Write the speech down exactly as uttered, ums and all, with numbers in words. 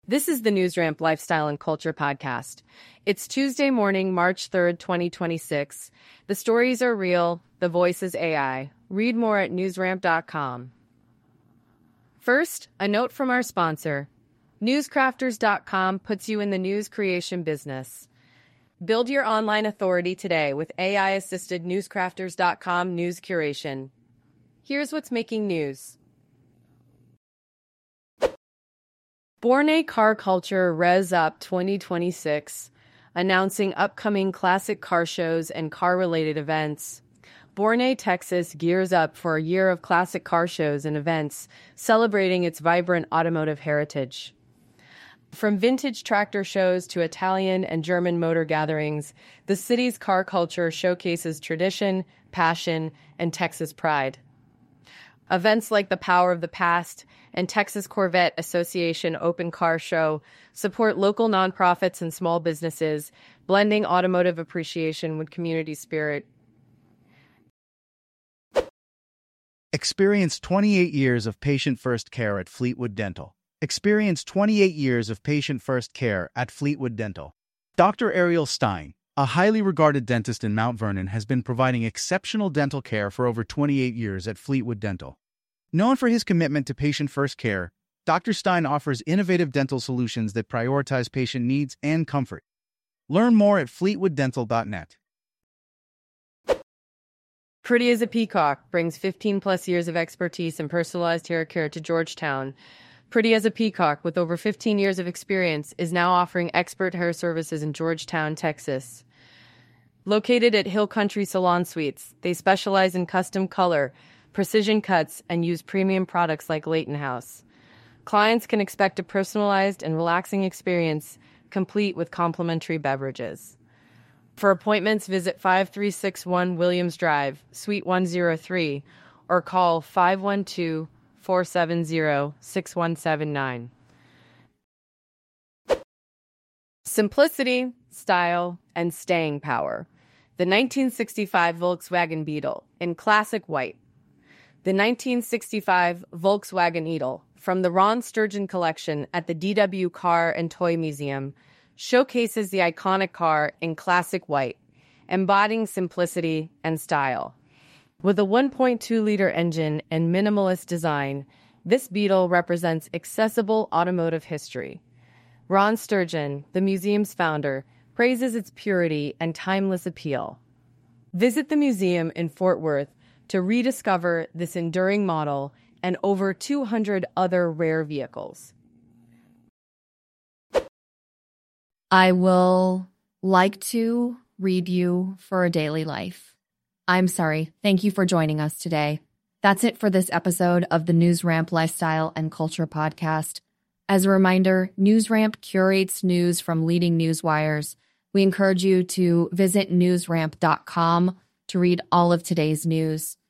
This is the NewsRamp Lifestyle and Culture Podcast. It's Tuesday morning, March third, twenty twenty-six. The stories are real. The voice is A I. Read more at newsramp dot com. First, a note from our sponsor. newscrafters dot com puts you in the news creation business. Build your online authority today with A I-assisted newscrafters dot com news curation. Here's what's making news. Borneo Car Culture Res Up twenty twenty-six, announcing upcoming classic car shows and car-related events. Borneo, Texas gears up for a year of classic car shows and events, celebrating its vibrant automotive heritage. From vintage tractor shows to Italian and German motor gatherings, the city's car culture showcases tradition, passion, and Texas pride. Events like the Power of the Past and Texas Corvette Association Open Car Show support local nonprofits and small businesses, blending automotive appreciation with community spirit. Experience twenty-eight years of patient-first care at Fleetwood Dental. Experience twenty-eight years of patient-first care at Fleetwood Dental. Doctor Ariel Stein, a highly regarded dentist in Mount Vernon, has been providing exceptional dental care for over twenty-eight years at Fleetwood Dental. Known for his commitment to patient-first care, Doctor Stein offers innovative dental solutions that prioritize patient needs and comfort. Learn more at fleetwood dental dot net. Pretty as a Peacock brings fifteen plus years of expertise in personalized hair care to Georgetown. Pretty as a Peacock, with over fifteen years of experience, is now offering expert hair services in Georgetown, Texas. Located at Hill Country Salon Suites, they specialize in custom color, precision cuts, and use premium products like Leighton House. Clients can expect a personalized and relaxing experience, complete with complimentary beverages. For appointments, visit five three six one Williams Drive, Suite one oh three, or call five one two, four seven zero, six one seven nine. Simplicity, style, and staying power. The nineteen sixty-five Volkswagen Beetle in classic white. The nineteen sixty-five Volkswagen Beetle from the Ron Sturgeon collection at the D W Car and Toy Museum showcases the iconic car in classic white, embodying simplicity and style. With a one point two liter engine and minimalist design, this Beetle represents accessible automotive history. Ron Sturgeon, the museum's founder, praises its purity and timeless appeal. Visit the museum in Fort Worth to rediscover this enduring model and over two hundred other rare vehicles. I will like to read you for a daily life. I'm sorry. Thank you for joining us today. That's it for this episode of the NewsRamp Lifestyle and Culture Podcast. As a reminder, NewsRamp curates news from leading news wires. We encourage you to visit newsramp dot com to read all of today's news.